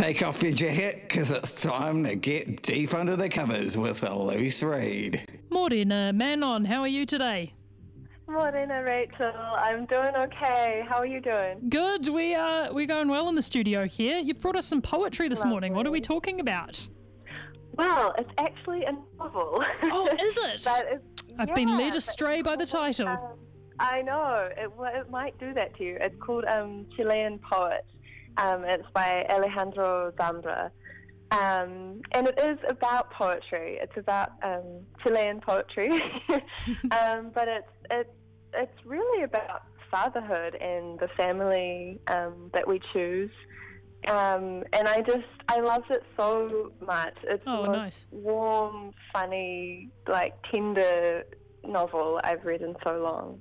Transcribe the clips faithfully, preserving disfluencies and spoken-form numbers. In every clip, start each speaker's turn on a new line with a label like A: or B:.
A: Take off your jacket, because it's time to get deep under the covers with a loose read.
B: Morena Manon, how are you today?
C: Morena Rachel, I'm doing okay. How are you doing?
B: Good, we are, we're going well in the studio here. You've brought us some poetry this
C: Lovely.
B: morning. What are we talking about?
C: Well, it's actually a novel.
B: Oh, is it?
C: But it's,
B: I've
C: yeah,
B: been led
C: but
B: astray
C: it's
B: by the
C: called,
B: title.
C: Um, I know, it, well, it might do that to you. It's called um, Chilean Poet. Um, it's by Alejandro Zambra. Um, and it is about poetry. It's about um, Chilean poetry. um, but it's, it's, it's really about fatherhood and the family um, that we choose. Um, and I just, I loved it so much. It's
B: Oh,
C: the most
B: nice.
C: warm, funny, like tender novel I've read in so long.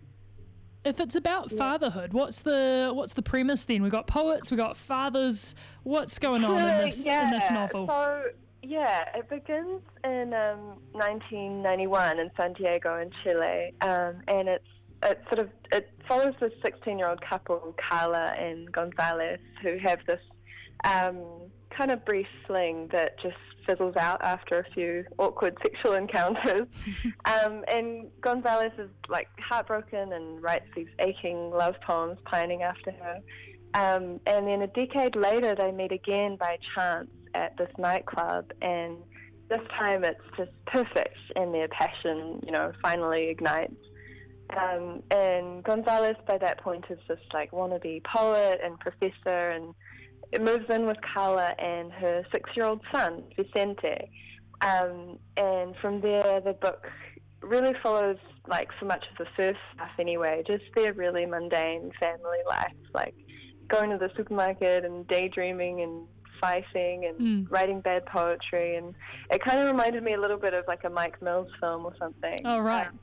B: If it's about fatherhood, what's the what's the premise then? We've got poets, we've got fathers. What's going on in this
C: yeah.
B: in this novel?
C: So, yeah, it begins in um, nineteen ninety-one in Santiago in Chile, um, and it's it sort of it follows this sixteen-year-old couple, Carla and Gonzalez, who have this um, kind of brief fling that just fizzles out after a few awkward sexual encounters. um, and Gonzalez is like heartbroken and writes these aching love poems pining after her. Um, and then a decade later, they meet again by chance at this nightclub, and this time it's just perfect, and their passion, you know, finally ignites. Um, and Gonzalez, by that point, is this like wannabe poet and professor, and it moves in with Carla and her six-year-old son, Vicente. Um, and from there, the book really follows, like, for much of the first half anyway, just their really mundane family life, like going to the supermarket and daydreaming and fighting and
B: Mm.
C: writing bad poetry. And it kind of reminded me a little bit of, like, a Mike Mills film or something.
B: Oh, right.
C: Um,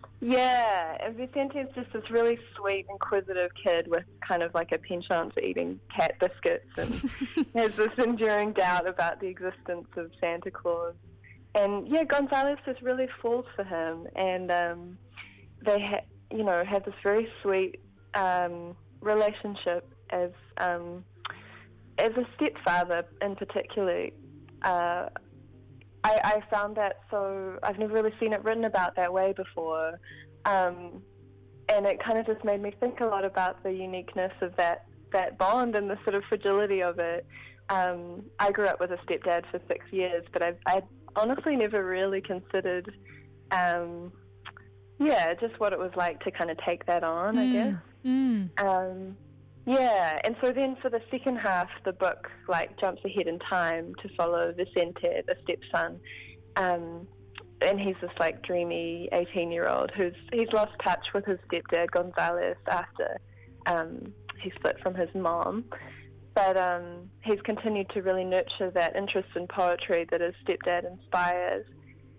C: Yeah, and Vicente is just this really sweet, inquisitive kid with kind of like a penchant for eating cat biscuits, and has this enduring doubt about the existence of Santa Claus. And yeah, Gonzalez just really falls for him, and um, they, ha- you know, have this very sweet um, relationship as um, as a stepfather, in particular. Uh, I, I found that so, I've never really seen it written about that way before, um, and it kind of just made me think a lot about the uniqueness of that, that bond and the sort of fragility of it. Um, I grew up with a stepdad for six years, but I've, I honestly never really considered, um, yeah, just what it was like to kind of take that on,
B: Mm,
C: I guess.
B: mm.
C: Um, yeah, and so then for the second half, the book like jumps ahead in time to follow Vicente, the stepson, um, and he's this like dreamy eighteen-year-old who's he's lost touch with his stepdad Gonzalez after um, he split from his mom, but um, he's continued to really nurture that interest in poetry that his stepdad inspires,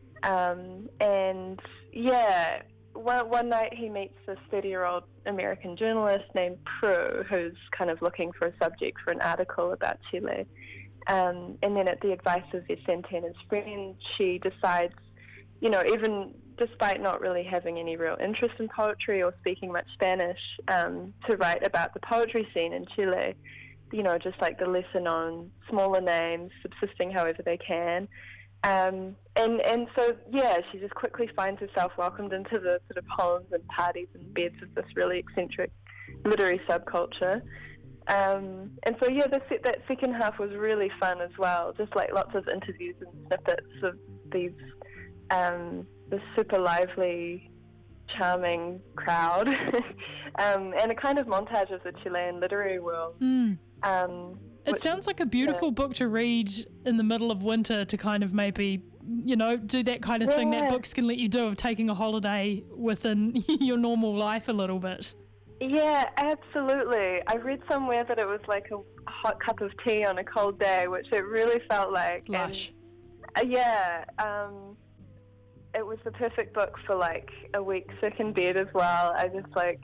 C: um, and yeah. One, one night he meets this thirty-year-old American journalist named Prue, who's kind of looking for a subject for an article about Chile. Um, and then at the advice of Vicente and his friend, she decides, you know, even despite not really having any real interest in poetry or speaking much Spanish, um, to write about the poetry scene in Chile, you know, just like the lesser-known, smaller names, subsisting however they can. Um, and, and so, yeah, she just quickly finds herself welcomed into the sort of homes and parties and beds of this really eccentric literary subculture. Um, and so, yeah, the, that second half was really fun as well, just like lots of interviews and snippets of these, um, this super lively, charming crowd, um, and a kind of montage of the Chilean literary world.
B: Mm.
C: Um,
B: It
C: which-
B: sounds like a beautiful
C: yeah.
B: book to read in the middle of winter to kind of maybe, you know, do that kind of thing that
C: Yeah.
B: books can let you do of taking a holiday within your normal life a little bit.
C: Yeah, absolutely. I read somewhere that it was like a hot cup of tea on a cold day, which it really felt like.
B: Lush.
C: And, uh, yeah, um, it was the perfect book for like a week sick in bed as well. I just like,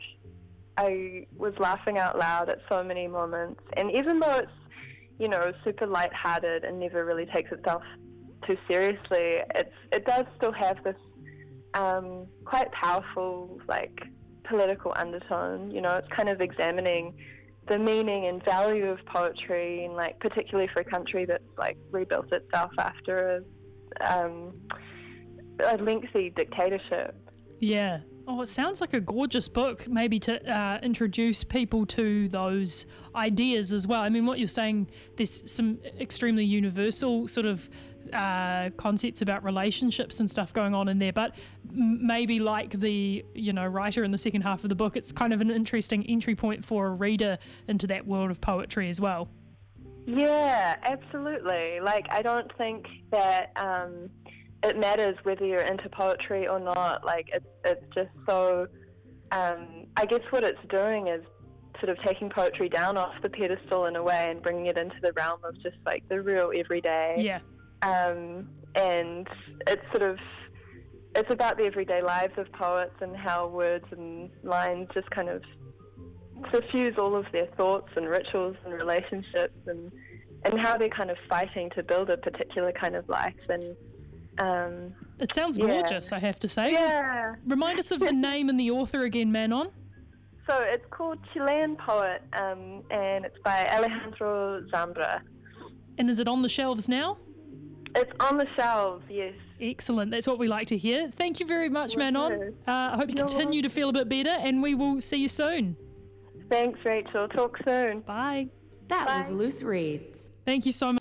C: I was laughing out loud at so many moments. And even though it's, you know, super lighthearted and never really takes itself too seriously, it's it does still have this um, quite powerful, like, political undertone. You know, it's kind of examining the meaning and value of poetry, and like particularly for a country that's like rebuilt itself after a, um, a lengthy dictatorship.
B: Yeah. Oh, it sounds like a gorgeous book, maybe to uh, introduce people to those ideas as well. I mean, what you're saying, there's some extremely universal sort of uh, concepts about relationships and stuff going on in there, but m- maybe like the, you know, writer in the second half of the book, it's kind of an interesting entry point for a reader into that world of poetry as well.
C: Yeah, absolutely. Like, I don't think that um, it matters whether you're into poetry or not. Like, it's it's just so, um, I guess what it's doing is sort of taking poetry down off the pedestal in a way and bringing it into the realm of just like the real everyday.
B: Yeah.
C: Um, and it's sort of, it's about the everyday lives of poets and how words and lines just kind of suffuse all of their thoughts and rituals and relationships, and and how they're kind of fighting to build a particular kind of life. And um,
B: it sounds
C: yeah.
B: gorgeous, I have to say.
C: Yeah.
B: Remind us of the name and the author again, Manon.
C: So it's called Chilean Poet, um, and it's by Alejandro Zambra.
B: And is it on the shelves now?
C: It's on the shelves, yes.
B: Excellent. That's what we like to hear. Thank you very much, Manon. Uh, I hope you
C: You're
B: continue to feel a bit better, and we will see you soon.
C: Thanks, Rachel. Talk soon.
B: Bye.
D: That
C: Bye.
D: was Loose Reads.
B: Thank you so much.